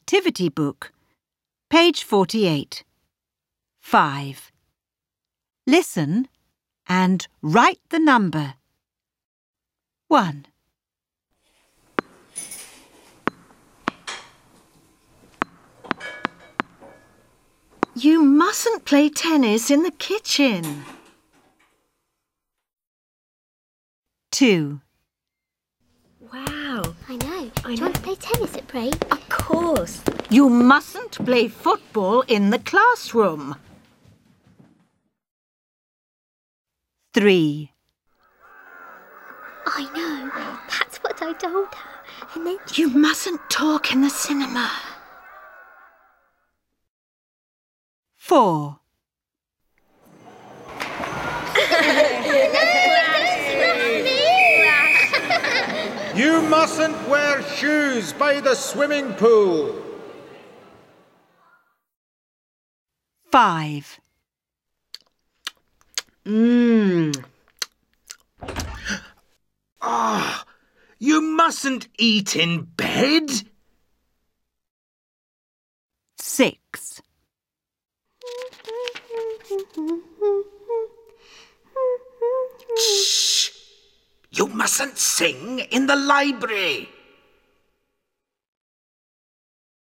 Activity book. Page 48. 5. Listen and write the number. 1. You mustn't play tennis in the kitchen. 2. Wow. I know. Do you want to play tennis at break? Of course. You mustn't play football in the classroom. 3. I know. That's what I told her. And then You mustn't talk in the cinema. 4. You mustn't wear shoes by the swimming pool. 5. You mustn't eat in bed. 6. Shh! You mustn't sing in the library.